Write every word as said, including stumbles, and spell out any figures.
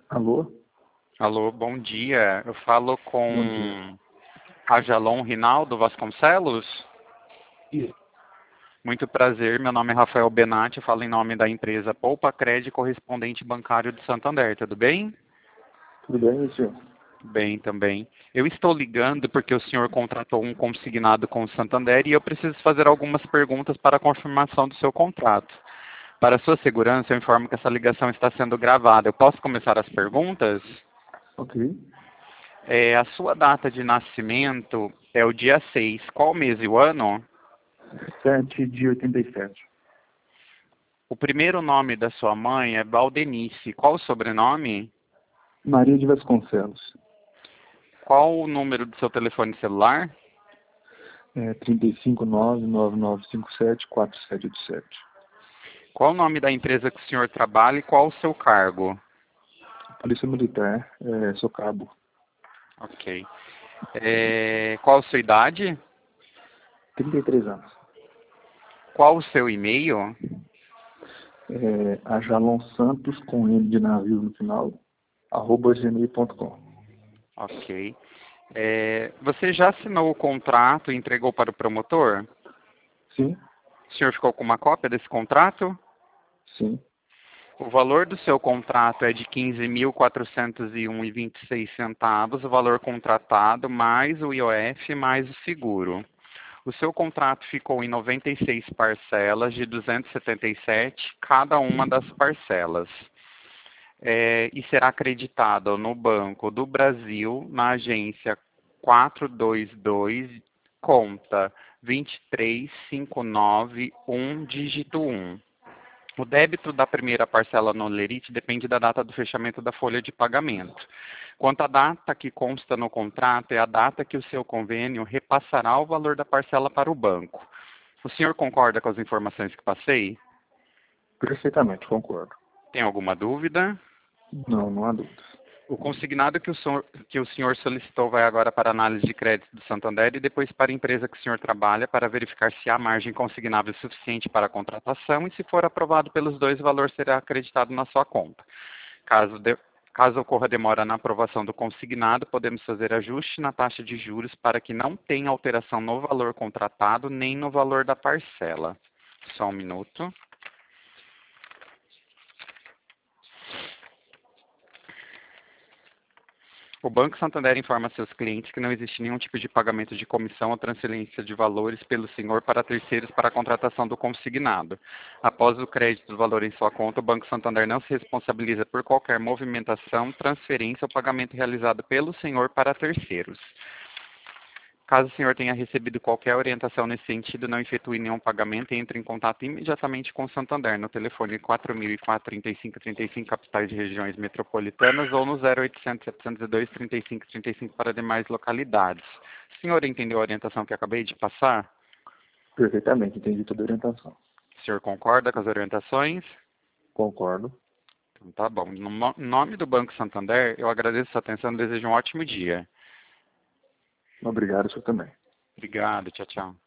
Alô? Alô, bom dia. Eu falo Bom dia. com Ajalon Rinaldo Vasconcelos. Isso. Muito prazer, meu nome é Rafael Benatti, eu falo em nome da empresa Poupa Cred Correspondente Bancário de Santander, tudo bem? Tudo bem, senhor? Bem também. Eu estou ligando porque o senhor contratou um consignado com o Santander e eu preciso fazer algumas perguntas para a confirmação do seu contrato. Para sua segurança, eu informo que essa ligação está sendo gravada. Eu posso começar as perguntas? Ok. É, a sua data de nascimento é o dia seis. Qual mês e o ano? sete de oitenta e sete. O primeiro nome da sua mãe é Valdenice. Qual o sobrenome? Maria de Vasconcelos. Qual o número do seu telefone celular? É, trinta e cinco, nove nove nove cinco sete, quatro sete oito sete. Qual o nome da empresa que o senhor trabalha e qual o seu cargo? Polícia Militar. É, sou cabo. Ok. É, qual a sua idade? trinta e três anos. Qual o seu e-mail? É, Ajalon Santos, com N de navio no final, arroba gmail ponto com. Ok. É, você já assinou o contrato e entregou para o promotor? Sim? O senhor ficou com uma cópia desse contrato? Sim. O valor do seu contrato é de quinze mil quatrocentos e um reais e vinte e seis centavos, o valor contratado mais o I O F mais o seguro. O seu contrato ficou em noventa e seis parcelas de duzentos e setenta e sete, cada uma das parcelas. É, e será acreditado no Banco do Brasil, na agência quatrocentos e vinte e dois, conta dois três cinco nove um, dígito um. O débito da primeira parcela no Lerite depende da data do fechamento da folha de pagamento. Quanto à data que consta no contrato, é a data que o seu convênio repassará o valor da parcela para o banco. O senhor concorda com as informações que passei? Perfeitamente, concordo. Tem alguma dúvida? Não, não há dúvidas. O consignado que o, senhor, que o senhor solicitou vai agora para a análise de crédito do Santander e depois para a empresa que o senhor trabalha para verificar se há margem consignável suficiente para a contratação e, se for aprovado pelos dois, o valor será acreditado na sua conta. Caso, de, caso ocorra demora na aprovação do consignado, podemos fazer ajuste na taxa de juros para que não tenha alteração no valor contratado nem no valor da parcela. Só um minuto. O Banco Santander informa a seus clientes que não existe nenhum tipo de pagamento de comissão ou transferência de valores pelo senhor para terceiros para a contratação do consignado. Após o crédito do valor em sua conta, o Banco Santander não se responsabiliza por qualquer movimentação, transferência ou pagamento realizado pelo senhor para terceiros. Caso o senhor tenha recebido qualquer orientação nesse sentido, não efetue nenhum pagamento e entre em contato imediatamente com o Santander no telefone quatro mil e quatro, trinta e cinco, trinta e cinco, capitais de regiões metropolitanas, ou no zero oitocentos, setecentos e dois, trinta e cinco, trinta e cinco para demais localidades. O senhor entendeu a orientação que acabei de passar? Perfeitamente, entendi toda a orientação. O senhor concorda com as orientações? Concordo. Então tá bom. No mo- nome do Banco Santander, eu agradeço a sua atenção e desejo um ótimo dia. Obrigado, senhor também. Obrigado, tchau, tchau.